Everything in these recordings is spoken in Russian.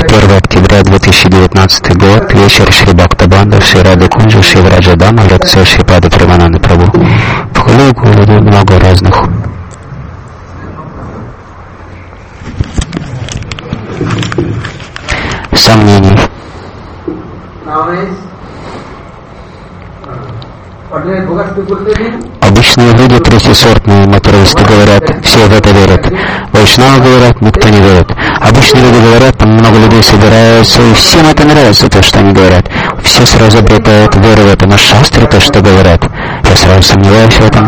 1 октября 2019 год, вечер Шри Бхактабанда, Шри Рада Кунджа, Шри Враджадама, лекция Шрипады Прамананды Прабху. В Хуле много разных. Сомнений. Обычные люди третьесортные материалисты говорят, все в это верят. Вайшнавы говорят, никто не верит. Обычные люди говорят, там много людей собираются, и всем это нравится, то, что они говорят. Все сразу обретают веру в это, но шастры то, что говорят. Я сразу сомневаюсь в этом.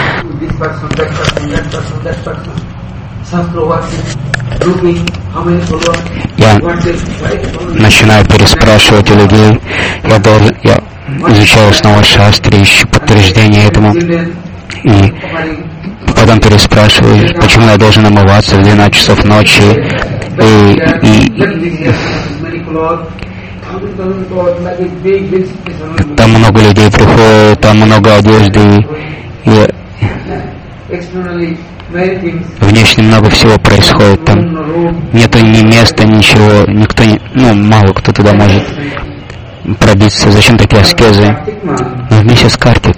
Я начинаю переспрашивать у людей, я изучаю снова шастры, ищу подтверждение этому, и потом переспрашиваю, почему я должен омываться в 12 часов ночи, там много людей приходит, там много одежды, и внешне много всего происходит, там нету ни места, ничего, никто не, мало кто туда может пробиться. Зачем такие аскезы? Но в месяц Картик.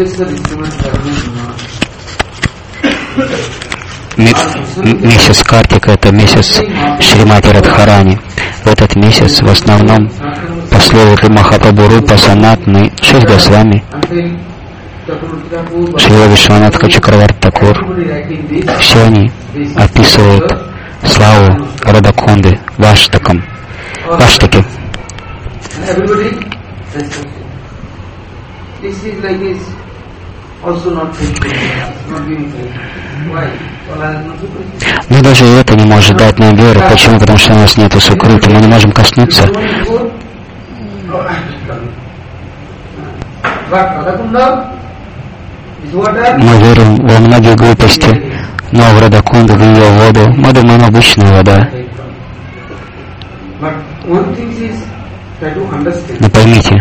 Месяц Картика — это месяц Шримати Радхарани. В этот месяц в основном последователи Махапрабху Рупа, Санатны, 6 Госвами, Шрила Вишванатха Чакраварти Такур, все они описывают славу Радакунды Ваштакам. Ваштаки. Но даже это не может дать нам веру. Почему? Потому что у нас нет сукрити, мы не можем коснуться. Мы верим во многие глупости, но в Радакунду, в ее воду, мы думаем, обычная вода. Но поймите,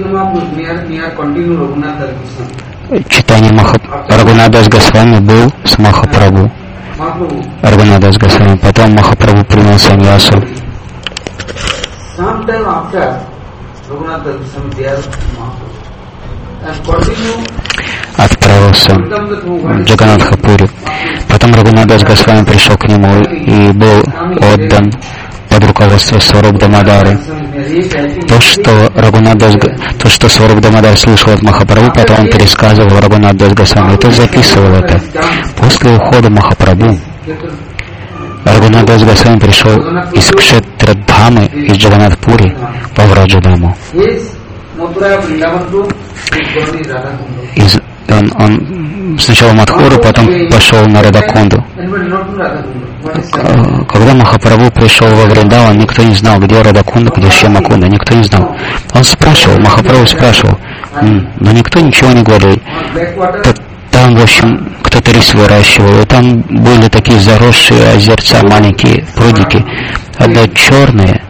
читание Рагунадас Госвами был с Махапрабху. Рагунадас Госвами. Потом Махапрабху принял саньясу. Отправился в Джаганатхапури. Потом Рагунадас Госвами пришел к нему и был отдан под руководством Сваруб Дамодары. То, что Сваруб Дамодар слышал от Махапрабху, потом он пересказывал Рагунадас Госвами. И тот записывал это. После ухода Махапрабху Рагунадас Госвами пришел из Кшетрадхамы, из Джаганатхапури во Враджадаму. Он сначала в Мадхуру, потом пошел на Радакунду. Когда Махапрабху пришел во Вриндаван, никто не знал, где Радакунда, где Шьямакунда, никто не знал. Он спрашивал, Махапрабху спрашивал, но никто ничего не говорил. Там, в общем, кто-то рис выращивал, и там были такие заросшие озерца, маленькие прудики. Одно черное,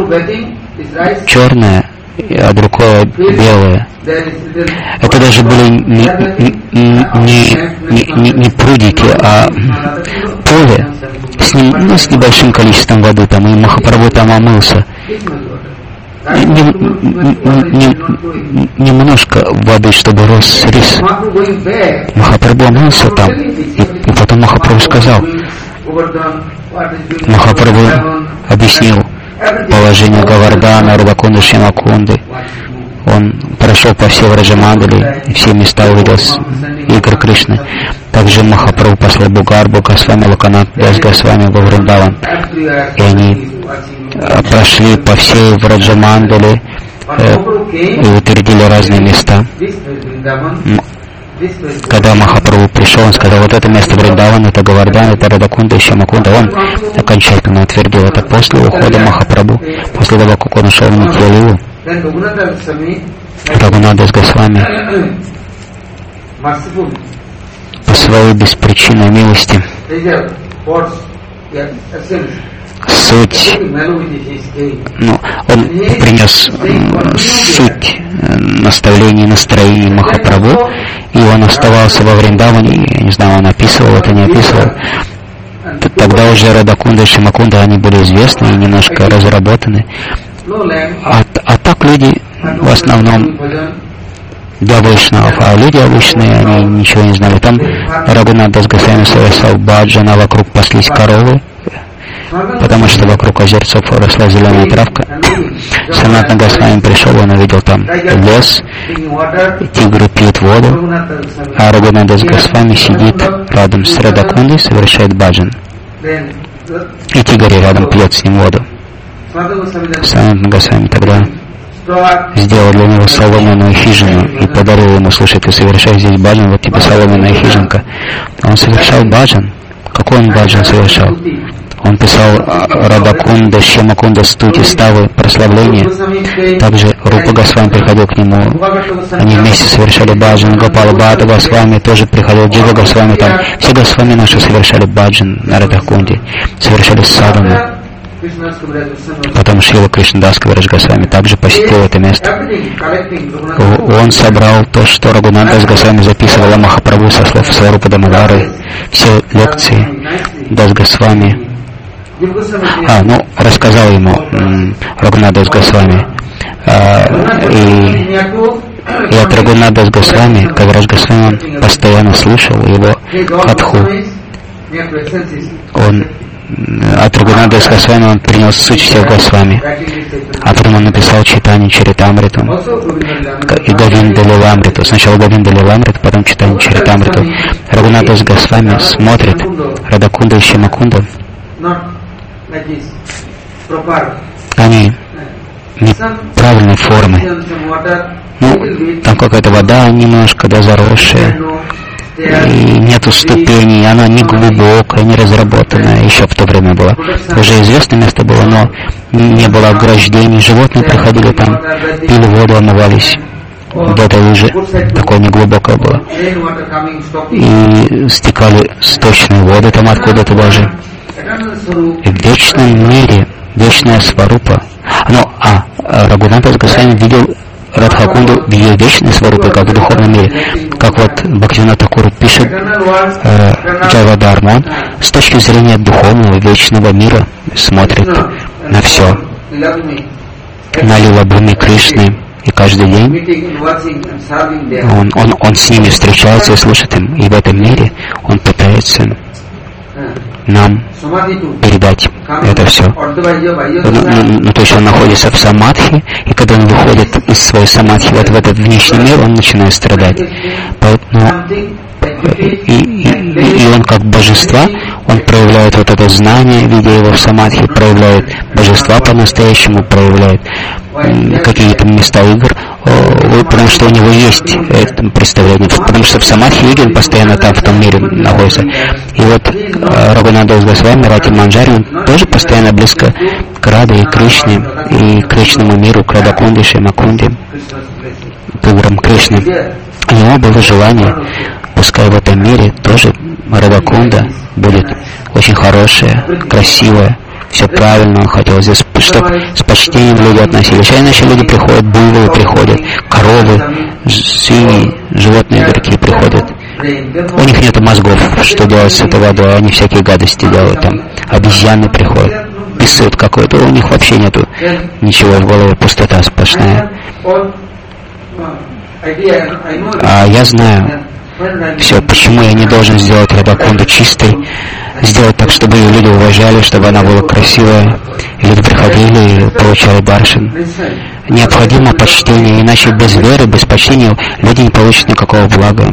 а другое белое. Это даже были не прудики, а поле с небольшим количеством воды там, и Махапрабху там омылся. Немножко воды, чтобы рос рис. Махапрабху омылся там, и потом Махапрабху сказал, Махапрабху объяснил положение Гавардана, Радакунды, Шьямакунды. Он прошел по всей Враджамандали, и все места увидел игр Кришны. Также Махапрабху послал Бугарбу, Госвами, Локанат, Дас Госвами во Вриндаван. И они прошли по всей Враджамандали и утвердили разные места. Когда Махапрабху пришел, он сказал, вот это место Вриндаван, это Гавардан, это Радакунда, еще Макунда. Он окончательно утвердил это после ухода Махапрабху, после того, как он ушел в Нитья-лилу. Рагунадас Госвами по своей беспричинной милости суть, он принес суть наставлений, настроений Махапрабху, и он оставался во Вриндаване, я не знаю, он описывал это, не описывал. тогда уже Радакунда и Шимакунда, они были известны и немножко разработаны. А так люди в основном для вайшнавов, а люди обычные, они ничего не знали. Там Рагунат Дас Госвами совершал баджан, а вокруг паслись коровы, потому что вокруг озерцов росла зеленая травка. Санатана Госвами пришел, он увидел там лес, тигры пьют воду, а Рагунат Дас Госвами сидит рядом с Радакундой, совершает баджан. И тигр рядом пьет с ним воду. Санатана Госвами тогда сделал для него соломенную хижину и подарил ему: слушай, ты совершаешь здесь баджан, вот тебе соломенная хижинка. Он совершал баджан. Какой он баджан совершал? Он писал Радакунда, Шимакунда, стути, ставы, прославления. Также Рупа Госвами приходил к нему. Они вместе совершали баджан. Гопала Бхата Госвами тоже приходил. Джива Госвами там. Все Госвами наши совершали баджан на Радакунде. Совершали садану. Потом Шрила Кришнадас Кавирадж Госвами также посетил это место. Он собрал то, что Рагунат Дас Госвами записывал о Махапрабху со слов Сварупа Дамодары, все лекции Дас Госвами. Рассказал ему Рагунат Дас Госвами. И от Рагунат Дас Госвами, Кавирадж Госвами, он постоянно слушал его катху. От Рагунат Дас Госвами он принял суть всех Госвами. А потом он написал Чайтанья Чаритамриту и Говинда Лиламриту. Сначала Говинда Лиламриту, потом Чайтанья Чаритамриту. Рагунат Дас Госвами смотрит Радакунда и Шимакунда. Они неправильной формы. Там какая-то вода немножко, заросшая. И нету ступеней, она не глубокая, не разработанная, еще в то время была. Уже известное место было, но не было ограждений, животные приходили там, пили воду, омывались. В этой луже такое неглубокое было. И стекали сточные воды там откуда-то даже. И в вечном мире, вечная сварупа. Рагунат Дас Госвами видел Радхакунду в ее вечной сварупе, как в духовном мире. Как вот Бхактивинода Такур пишет Джайвадхарма, он с точки зрения духовного вечного мира смотрит на все. На Лила Бхуми Кришны. И каждый день он с ними встречается и слушает им. И в этом мире он пытается нам передать это все. То есть он находится в самадхи, и когда он выходит из своей самадхи вот в этот внешний мир, он начинает страдать. Поэтому и он как божества, он проявляет вот это знание, видя его в самадхи, проявляет божества по-настоящему, проявляет какие-то места игр, потому что у него есть это представление, потому что в самадхи он постоянно там, в том мире находится. И вот Рагунат Дас Госвами, Рати Манджари, он тоже постоянно близко к Раде и Кришне, и к Кришному миру, к Радакунде, Шимакунде, к играм Кришны. У него было желание, пускай в этом мире тоже Радакунда будет очень хорошая, красивая, все правильно, он хотел здесь, чтобы с почтением люди относились. А иначе люди приходят, буйволы приходят, коровы, свиньи, животные другие приходят. У них нет мозгов, что делать с этой водой, они всякие гадости делают там. Обезьяны приходят, писают какое-то, у них вообще нету ничего в голове, пустота сплошная. А я знаю все, почему я не должен сделать Радакунду чистой, сделать так, чтобы ее люди уважали, чтобы она была красивая, и люди приходили и получали даршан. Необходимо почтение, иначе без веры, без почтения люди не получат никакого блага.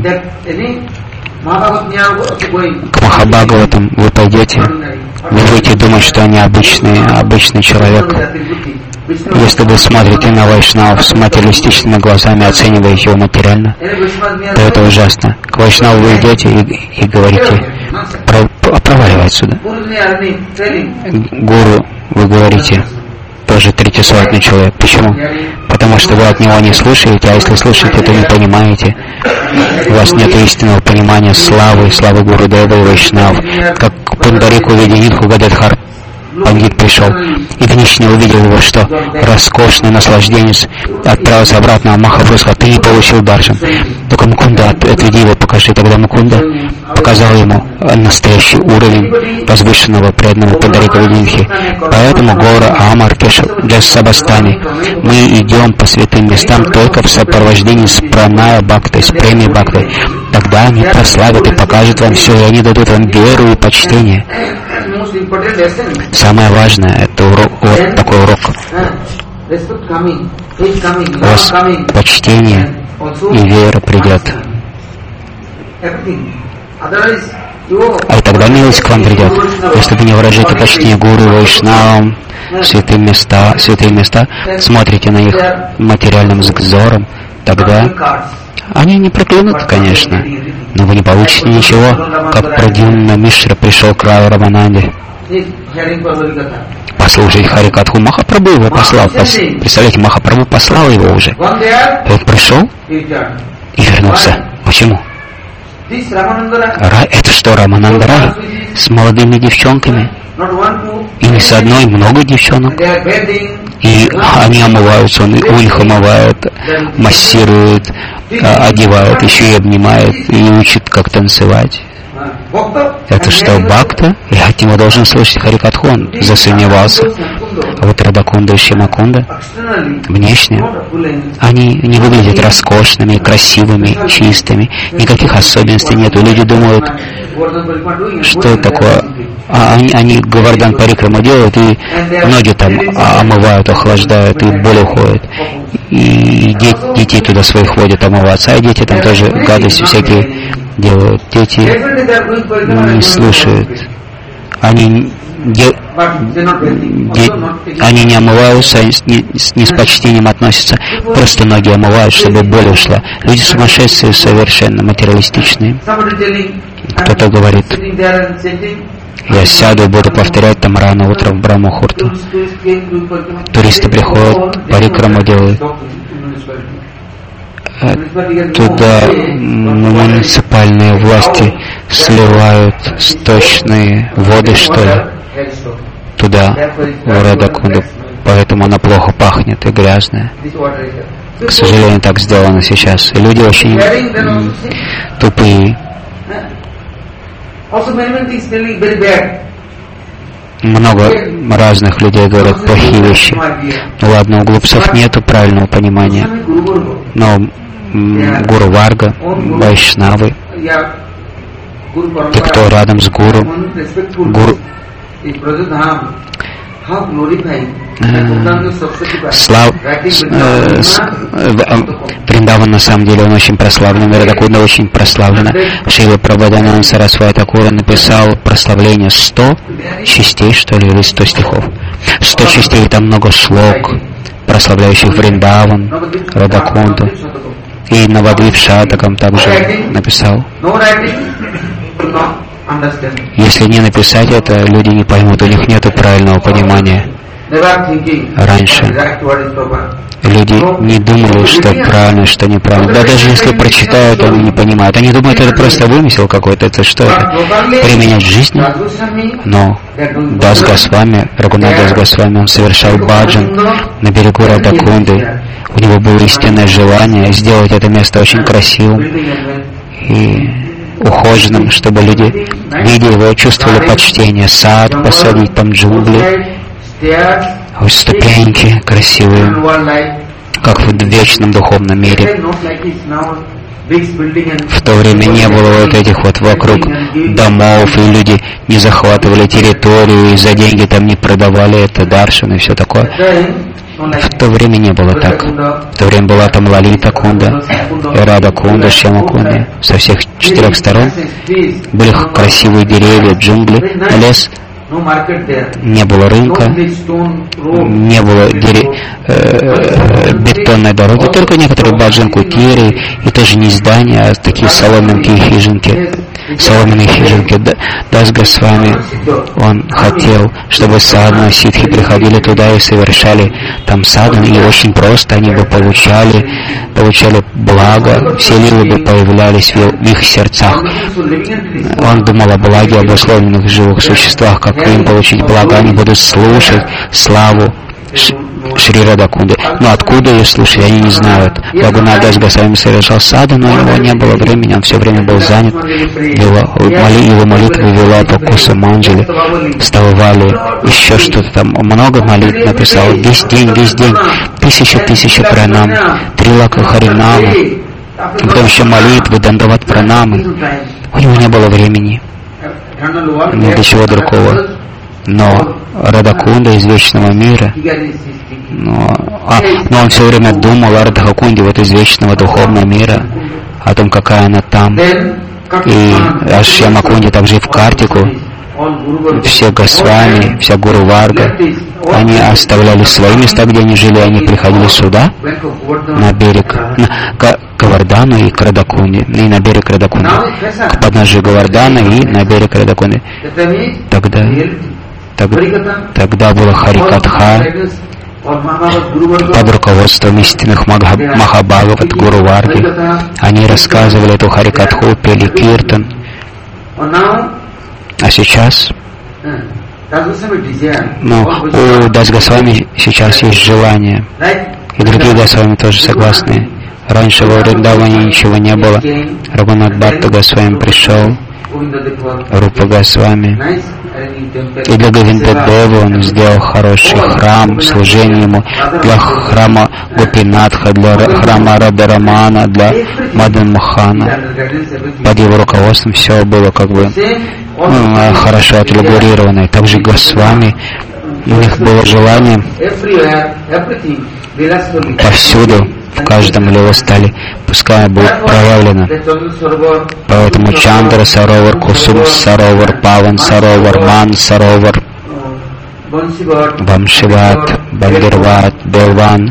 К Махабхагаватам вы пойдете, вы будете думать, что они обычный человек. Если вы смотрите на вайшнавов с материалистичными глазами, оцениваете его материально, то это ужасно. К вайшнаву вы идете и говорите: проваливай отсюда. Гуру, вы говорите, тоже третьесортный человек. Почему? Потому что вы от него не слушаете, а если слушаете, то не понимаете. У вас нет истинного понимания славы Гурудева и вайшнав. Как Пундарику Веденитху Гададхар пандит пришел, и Вишну увидел его, что роскошный наслажденец отправился обратно, а Махапрабху сказал: ты не получил даршан. Только Мукунда, отведи его, покажи. Тогда Мукунда показал ему настоящий уровень возвышенного преданного Пандарика Видинхи. Поэтому Гора Амаркеш для Сабастани мы идем по святым местам только в сопровождении с Праная Бхактой, с Преми Бхактой. Тогда они прославят и покажут вам все, и они дадут вам веру и почтение. Самое важное — это урок, вот такой урок. У вас почтение и вера придет. А тогда милость к вам придет. Если вы не выражаете почтение гуру, вайшнавам, святые места, смотрите на них материальным взором, тогда они не проклянут, конечно, но вы не получите ничего, как Прадьюмна Мишра пришел к Рае Рамананде послушать Харикатху. Махапрабху его послал. Представляете, Махапрабху послал его уже. И он пришел и вернулся. Почему? Это что, Рамананда Рай? С молодыми девчонками? И не с одной, много девчонок. И они омываются, он их омывает, массирует, одевает, еще и обнимает, и учит, как танцевать. Это что, Бхакта? Я от него должен слышать Харикатху, он засомневался. А вот Радакунда и Шимакунда внешне, они не выглядят роскошными, красивыми, чистыми. Никаких особенностей нет. Люди думают, что такое. Они Говардан Парикраму делают, и ноги там омывают, охлаждают, и боль уходит. И детей туда своих водят омываться, а дети там тоже гадости всякие делают. Дети не слушают. Они не омываются, не с почтением относятся, просто ноги омывают, чтобы боль ушла. Люди сумасшедшие, совершенно материалистичные. Кто-то говорит: я сяду и буду повторять там рано утром в Брамахурту. Туристы приходят, парикраму делают. Туда муниципальные власти сливают сточные воды, что ли, туда, в Радакунду. Поэтому она плохо пахнет и грязная. К сожалению, так сделано сейчас. И люди очень тупые. Много разных людей говорят плохие вещи. Ну ладно, у глупцов нету правильного понимания. Но Гуру Варга, Вайшнавы, те, кто рядом с Гуру, Вриндаван на самом деле он очень прославлен, Радакунда очень прославлена. Шрила Прабхадананда Сарасвати Такура написал прославление 100 частей, что ли, или 100 стихов. 100 частей, там много шлок, прославляющих Вриндаван, Радакунду. И Навадвип Шатакам также написал. Если не написать это, люди не поймут, у них нет правильного понимания. Раньше люди не думали, что правильно, что неправильно. Да даже если прочитают, они не понимают. Они думают, это просто вымысел какой-то, это что это? Применять в жизни? Но Дас Госвами, Рагунат Дас Госвами, он совершал баджан на берегу Радакунды. У него было истинное желание сделать это место очень красивым и ухоженным, чтобы люди, видя его, чувствовали почтение. Сад посадить, там джунгли, вот ступеньки красивые, как в вечном духовном мире. В то время не было вот этих вот вокруг домов, и люди не захватывали территорию, и за деньги там не продавали это даршан и все такое. В то время не было так. В то время была там Лалита Кунда, Рада Кунда, Шьяма Кунда. Со всех 4 сторон были красивые деревья, джунгли, лес. Не было рынка, не было бетонной дороги, только некоторые баджан-кутиры, и тоже не здания, а такие соломенькие хижинки. соломенные хижинки. Дас Госвами, он хотел, чтобы садхана, ситхи приходили туда и совершали там садхану, и очень просто они бы получали благо, все лилы бы появлялись в их сердцах. Он думал о благе обусловленных живых существах, как им получить благо, они будут слушать славу Шри Радакунды. Но откуда ее слушали, они не знают. Рагунат Дас Госвами совершал садхану, но у него не было времени, он все время был занят. Его молитвы вела по Кусаманджали, вставали, еще что-то там, много молитв написал, весь день, тысяча пранам, 3 лака харинама, потом еще молитвы, дандават пранамы. У него не было времени ни для чего другого. Но Радакунда из вечного мира, но он все время думал о Радхакунде, вот из вечного духовного мира, о том, какая она там. И Ашьямакунди также и в Картику, все Госвами, вся Гуру Варга, они оставляли свои места, где они жили, они приходили сюда, на берег, к Говардану и к Радакунде, и на берег Радакунды, к подножию Говардана и на берег Радакунды. Тогда была Харикатха под руководством истинных Махабхагават, Гуру Варги. Они рассказывали эту Харикатху, пели киртан. А сейчас у Дас Госвами сейчас есть желание, и другие Госвами тоже согласны. Раньше во Вриндаване ничего не было. Рагунат Бхатта Госвами пришел, Рупа Госвами, и для Говиндадева он сделал хороший храм, служение ему, для храма Гопинатха, для храма Радарамана, для Мадан Мохана. Под его руководством все было как бы хорошо отрегулировано. И также Госвами, у них было желание повсюду, в каждом лиластале, пускай будет проявлено. Поэтому Чандра Саровар, Кусум Саровар, Паван Саровар, Ман Саровар, Вамшиват, Бандирват, Белван,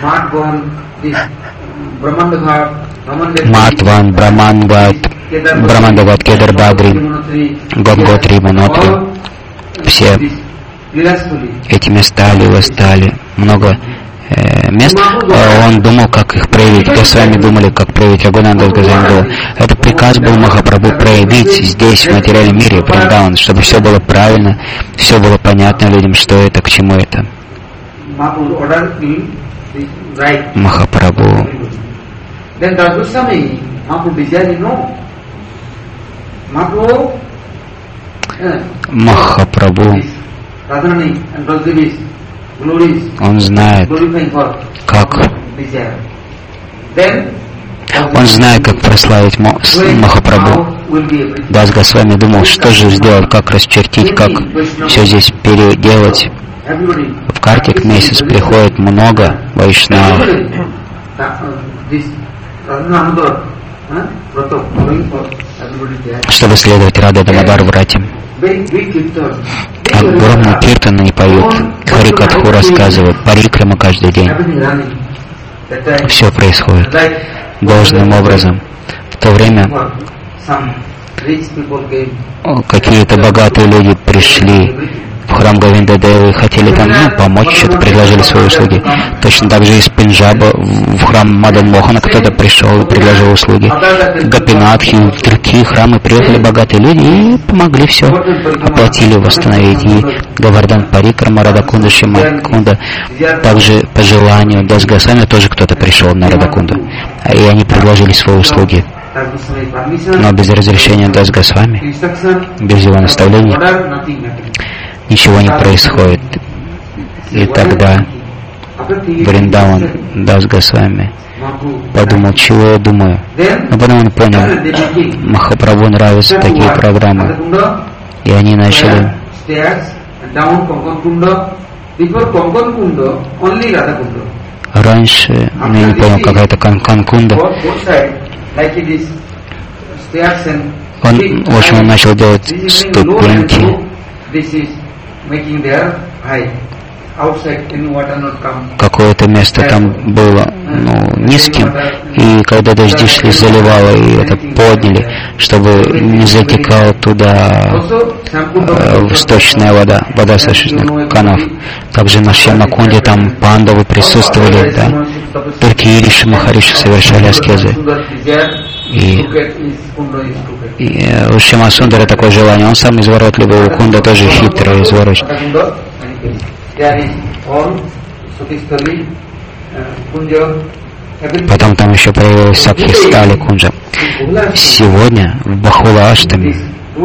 Матван, Брамангат, Брамандават, Кедар Бадри, Гонготри, Манотри. Все эти места лиластали, много мест, он думал, как их проявить. Госвами думали, как проявить. Рагунат Дас Госвами думал. Это приказ был Махапрабху проявить здесь, в материальном мире, Вриндаван, чтобы все было правильно, все было понятно людям, что это, к чему это. Махапрабху. Махапрабху. Он знает, как прославить Махапрабху. Дас Госвами думал, что же сделать, как расчертить, как все здесь переделать. В Картик месяц приходит много вайшнавов, чтобы следовать Рада Дамодар Врати. Огромный киртан они поют, Харикатху рассказывают, парикрама каждый день. Все происходит должным образом. В то время какие-то богатые люди пришли в храм Говиндадева и хотели там помочь, что-то предложили свои услуги. Точно так же из Пенджаба в храм Мадан Мохана кто-то пришел и предложил услуги. В Гопинатхе, в другие храмы приехали богатые люди и помогли все, оплатили, восстановить. И Говардан Парикрама, Радакунда, Шимакунда, также по желанию Дас Госвами тоже кто-то пришел на Радакунду, и они предложили свои услуги. Но без разрешения Дас Госвами, без его наставлений, ничего не происходит. И тогда Вриндаван Дас Госвами подумал, чего я думаю. Но потом он понял, Махапрабху нравятся такие программы. И они начали раньше, я не понял, какая-то Канкунда. Он, в общем, он начал делать ступеньки. какое-то место там было низким, и когда дожди шли, заливало, и это подняли, чтобы не затекала туда сточная вода со сточных канав. Также на Шьямакунде там пандавы присутствовали, да. Только Ириши Махариши совершали аскезы. И у Шьяма Сундара такое желание, он сам изворотливый, у Кунда тоже хитрый, изворотливый. Потом там еще проявилась Сабхистали Кунджа. Сегодня в Бахула Аштами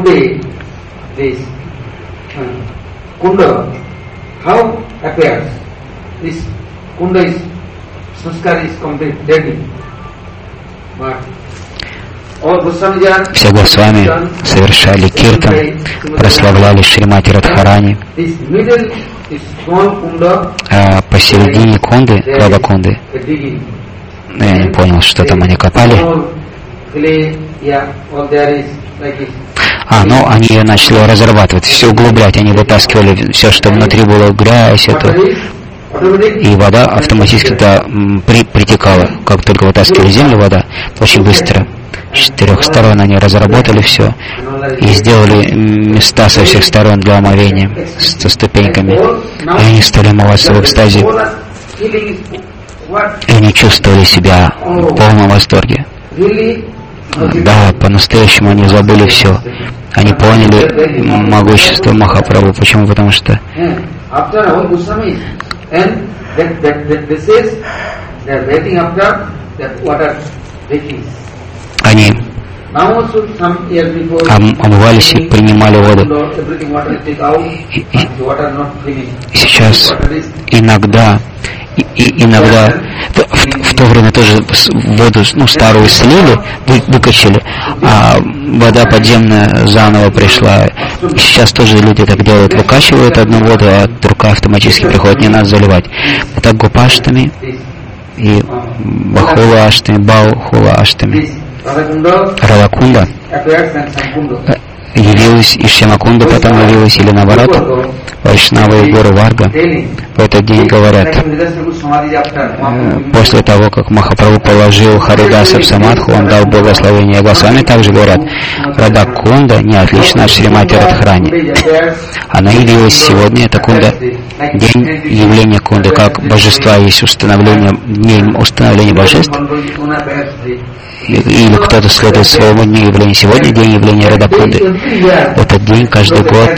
все Госвами совершали киртан, прославляли Шримати Радхарани. А посередине Кунды, Рада Кунды, я не понял, что там они копали. Они ее начали разрабатывать, все углублять, они вытаскивали все, что внутри было, грязь, и вода автоматически туда притекала. Как только вытаскивали землю, вода очень быстро. С 4 сторон они разработали все и сделали места со всех сторон для омовения со ступеньками. И они стали омываться в экстазе. И они чувствовали себя в полном восторге. Да, по-настоящему они забыли все. Они поняли могущество Махапрабху. Почему? Потому что они омывались и принимали воду. И сейчас иногда в то время тоже воду старую слили, выкачали, а вода подземная заново пришла. И сейчас тоже люди так делают, выкачивают одну воду, а другая автоматически приходит, не надо заливать. Это Гопаштами и Бахула Аштами, Бахула Аштами. Радакунда явилась, и Шьямакунда потом явилась, или наоборот, Вайшнавы и Гуру Варга в этот день говорят, после того, как Махапрабху положил Харидаса в самадху, он дал благословение. Госвами также говорят, Радакунда не отлична от Шримати Радхарани. Она явилась сегодня, это Кунда, день явления Кунды, как божества есть день установления божеств, или кто-то следует своему дню явления. Сегодня день явления Радакунды. Этот день каждый год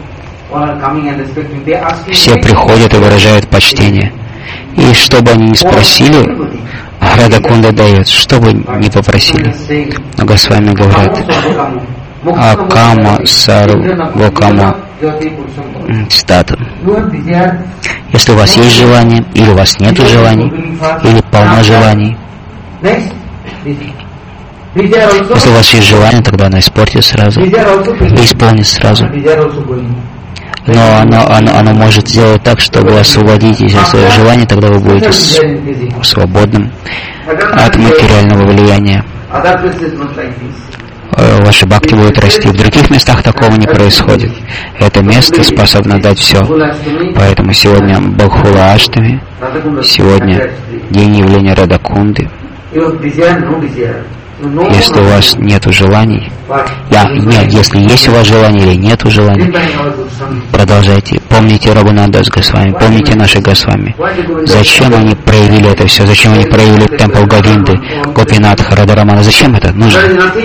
все приходят и выражают почтение. И что бы они ни спросили, Радакунда дает, что бы ни попросили. Но Госвами говорят, Акама Сарвакама Стату. Если у вас есть желание, или у вас нет желаний, или полно желаний, если у вас есть желание, тогда оно испортится сразу и исполнится сразу. Но оно может сделать так, чтобы освободить из своих желаний, тогда вы будете свободным от материального влияния. Ваши бхакти будут расти. В других местах такого не происходит. Это место способно дать все. Поэтому сегодня Бахула Аштами, сегодня день явления Радакунды. Если у вас нету желаний, если есть у вас желание или нету желаний, продолжайте. Помните Рагунадас Госвами, помните наши Госвами. Зачем они проявили это все? Зачем они проявили темпл Говинды, Гопинатха, Радарамана? Зачем это нужно?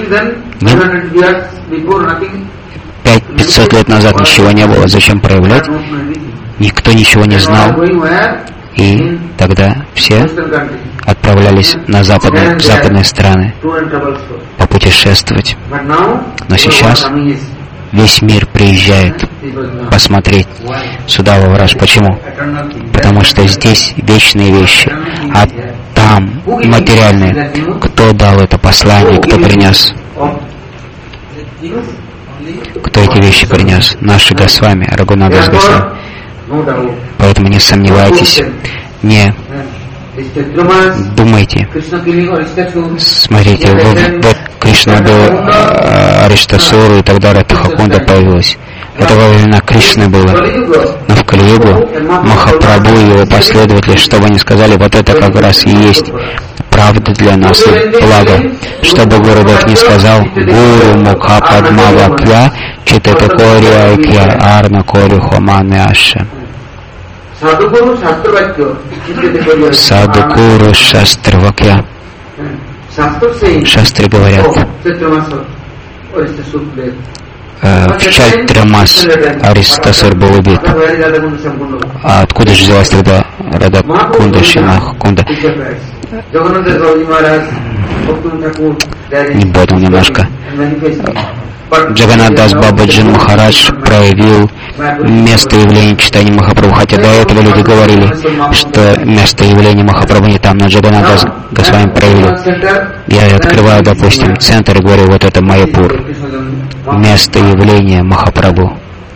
500 лет назад ничего не было. Зачем проявлять? Никто ничего не знал. И тогда все отправлялись на западные страны попутешествовать. Но сейчас весь мир приезжает посмотреть сюда, во Враж. Почему? Потому что здесь вечные вещи, а там материальные. Кто дал это послание, кто принес? Кто эти вещи принес? Наши Госвами, Рагунадас Госвами. Поэтому не сомневайтесь, не думайте. Смотрите, вот Кришна был Ариштасуру, и тогда Радхакунда появилась. Это во времена Кришны было. Но в Кали-югу Махапрабху и его последователи, что бы они сказали, вот это как раз и есть правда для нас и благо. Что бы Гурудев не сказал, Гуру Мукха Падмавакья Читета Кори Айкья Арна Кори Хоманы Аши. Садхгуру Шастравакья. Шастры говорят, в Чайтрамас Аристасур был убит. А откуда же взялась тогда Радакунда, Шинахкунда? Не понял немножко. Джаганнат-дас Бабаджи Махарадж проявил место явления читания Махапрабху, хотя до этого люди говорили, что место явления Махапрабху не там, но Джаганнат-дас Госвами проявил. Я открываю, допустим, центр и говорю, вот это Майяпур, место явления Махапрабху.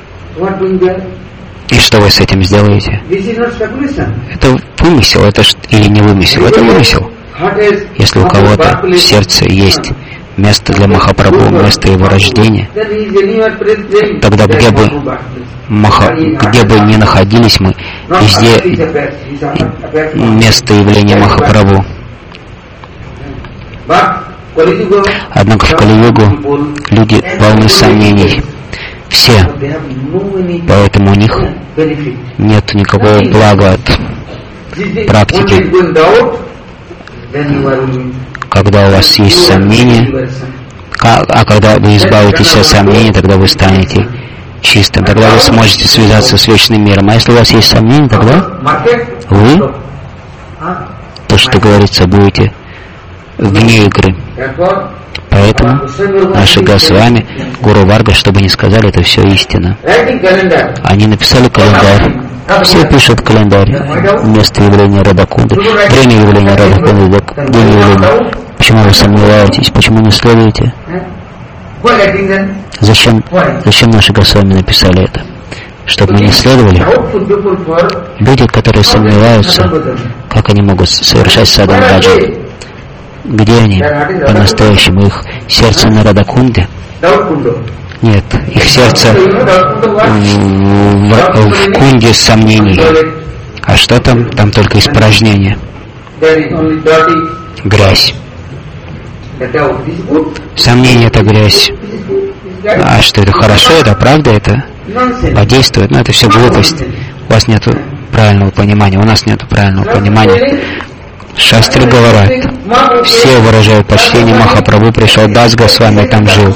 И что вы с этим сделаете? Это вымысел, это или не вымысел? Это вымысел. Если у кого-то в сердце есть место для Махапрабху, место его рождения, тогда где бы ни находились мы, везде место явления Махапрабху. Однако в Кали-югу люди полны сомнений. Все. Поэтому у них нет никакого блага от практики. Когда у вас есть сомнения, а когда вы избавитесь от сомнений, тогда вы станете чистым. Тогда вы сможете связаться с вечным миром. А если у вас есть сомнения, тогда вы, то, что говорится, будете вне игры. Поэтому наши Госвами, Гуру Варга, чтобы не сказали, это все истина. Они написали календарь. Все пишут календарь. Место явления Радакунды, время явления Радакунды, день явления. Почему вы сомневаетесь? Почему не следуете? Зачем наши Госвами написали это? Чтобы мы не следовали? Люди, которые сомневаются, как они могут совершать садхана баджан? Где они по-настоящему? Их сердце на Радакунде? Нет, их сердце в кунде сомнений. А что там? Там только испражнение. Грязь. Сомнение — это грязь. А что это хорошо, это правда, это подействует? Но это все глупость. У вас нет правильного понимания, у нас нет правильного понимания. Шастры говорят, все выражают почтение Махапрабху, пришел Дас Госвами, там жил.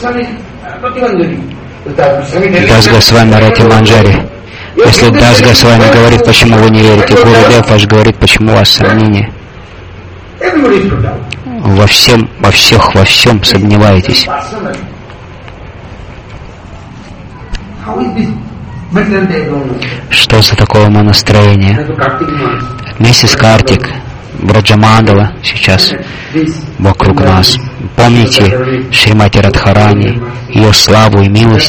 Дас Госвами Рати Манджари. Если Дас Госвами говорит, почему вы не верите, Гурудев ваш говорит, почему у вас сомнения. Во всем сомневаетесь. Что за такое умонастроение? Месяц Картик, Браджамандала сейчас вокруг нас. Помните Шримати Радхарани, ее славу и милость?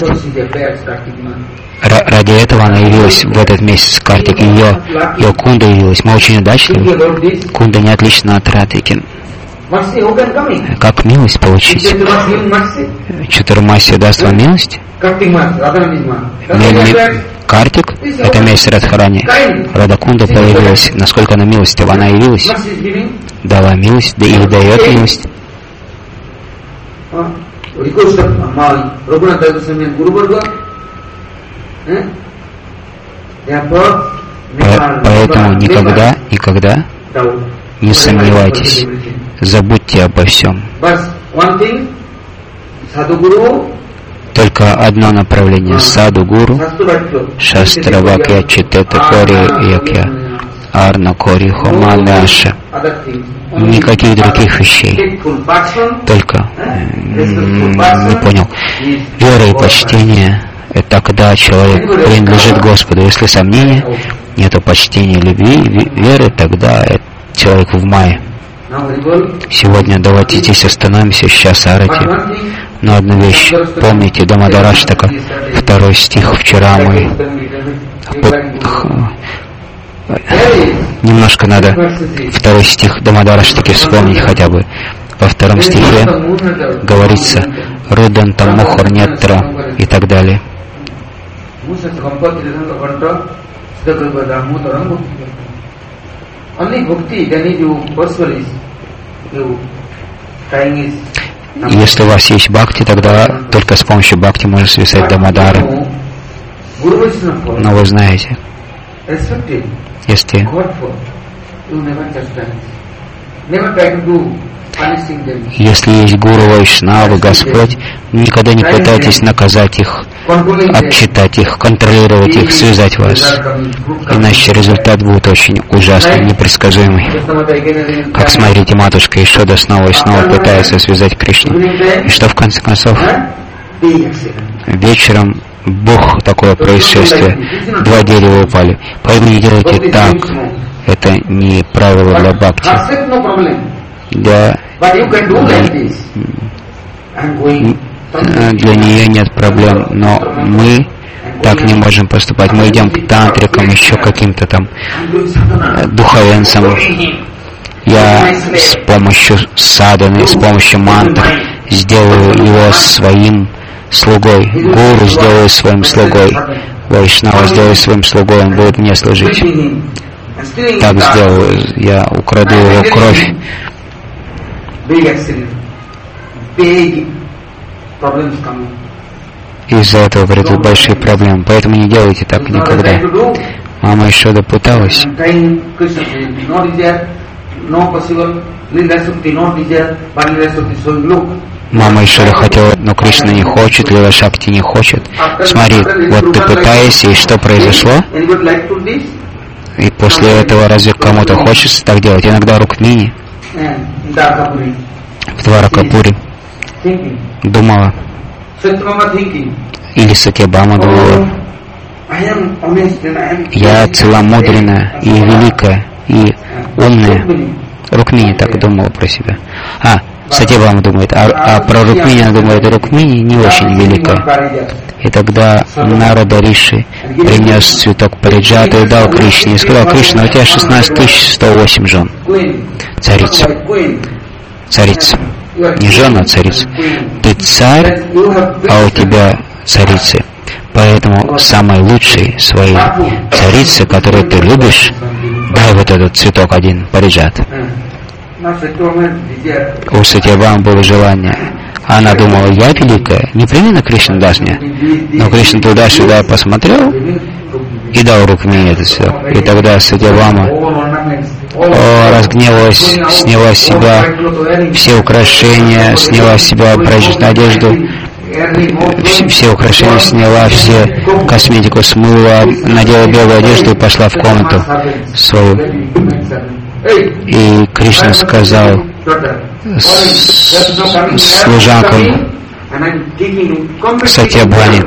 Ради этого она явилась в этот месяц Картик. Ее Кунда явилась. Мы очень удачливы. Кунда не отлична от Радхики. Как милость получить? Чатурмаси даст вам милость? Картик — это месяц Радхарани. Радакунда появилась. Насколько она милостива? Она явилась, дала милость, да и дает милость. Поэтому никогда не сомневайтесь. Забудьте обо всем. Только одно направление — Саду-гуру, Шастравакья Читета Кори Якья Арна Кори Хоманы Аши. Никаких других вещей. Только, не понял, вера и почтение — это когда человек принадлежит Господу. Если сомнения, нету почтения, любви, веры, тогда человек в мае. Сегодня давайте здесь остановимся, сейчас арати. Но одну вещь, помните, Дамадараштака, 2 стих, вчера мы... Немножко надо 2 стих Дамадараштаки вспомнить хотя бы. Во 2 стихе говорится «Рудантам Мохор Нетра» и так далее. Если у вас есть бхакти, тогда только с помощью бхакти можно связать Дамодара. Но вы знаете, если есть Гуру, Вайшнава, Господь, никогда не пытайтесь наказать их, отчитать их, контролировать их, связать вас. Иначе результат будет очень ужасный, непредсказуемый. Как смотрите, матушка Ишода снова и снова пытается связать Кришну. И что в конце концов? Вечером Бог, такое происшествие, 2 дерева упали. Поэтому не делайте так. Это не правило для бхакти. Для нее нет проблем, но мы так не можем поступать. Мы идем к тантрикам, еще каким-то там духовенцам. Я с помощью садханы, с помощью мантр сделаю его своим слугой. Гуру сделаю своим слугой. Вайшнава сделаю своим слугой, он будет мне служить. Так сделаю, я украду его кровь. Из-за этого придут большие проблемы. Поэтому не делайте так никогда. Мама Ишода пыталась. Мама Ишода хотела, но Кришна не хочет, Лила Шакти не хочет. Смотри, вот ты пытаешься, и что произошло? И после этого разве кому-то хочется так делать? Иногда Рукмини в Дваракапуре думала, или Сатьябхама думала, я целомудренная и великая, и умная. Рукмини так думала про себя. Сатьябхама думает, а про Рукмини она думает, Рукмини не очень великая. И тогда Нарада Риши принес цветок Париджата и дал Кришне. И сказал: Кришна, у тебя 16 108 жен. Царица. Царица. Не жена, а царица. Ты царь, а у тебя царицы. Поэтому самой лучшей своей царице, которую ты любишь, дай вот этот цветок один, Париджат. У Сатьябхамы было желание. Она думала, я великая, непременно Кришна даст мне. Но Кришна туда-сюда посмотрел и дал Рукмини этот цветок. И тогда Сатьябхама разгневалась, сняла с себя все украшения, сняла с себя праздничную одежду, все украшения сняла, все косметику смыла, надела белую одежду и пошла в комнату свою. И Кришна сказал служанкам Сатьябхаме,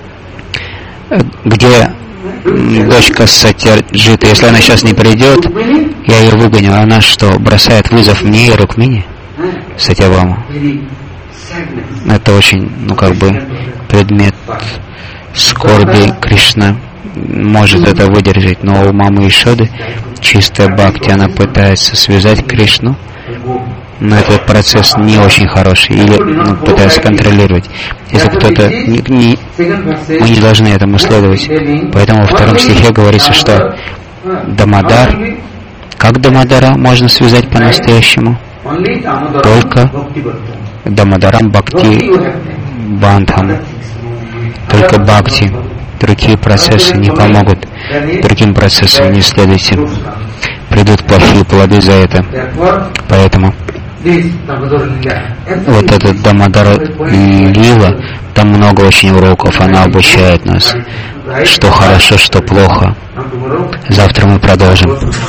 где дочка Сатьяджита, если она сейчас не придет, я ее выгоню. Она что, бросает вызов мне и Рукмини? Сатьябхама. Это очень, предмет скорби. Кришна может это выдержать, но у мамы Ишоды чистая бхакти, она пытается связать Кришну, но этот процесс не очень хороший, или пытается контролировать. Если кто-то... мы не должны этому следовать. Поэтому во 2 стихе говорится, что Дамодар, как Дамодара можно связать по-настоящему? Только Дамодарам Бхакти Бандхам. Только Бхакти. Другие процессы не помогут. Другим процессам не следуйте. Придут плохие плоды за это. Поэтому вот этот Дамодар Лила, там много очень уроков, она обучает нас, что хорошо, что плохо. Завтра мы продолжим.